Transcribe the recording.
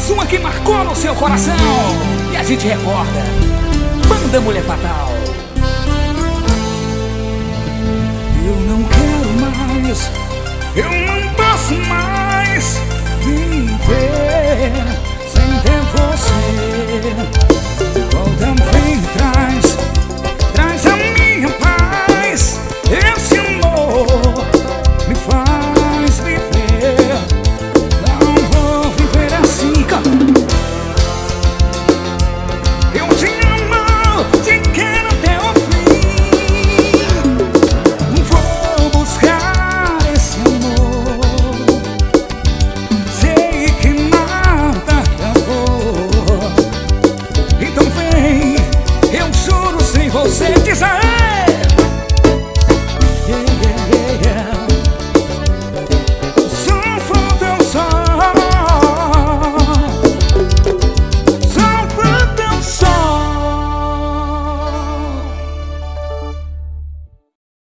Mais uma que marcou no seu coração e a gente recorda. Banda Mulher Fatal. Eu não quero mais, eu não posso mais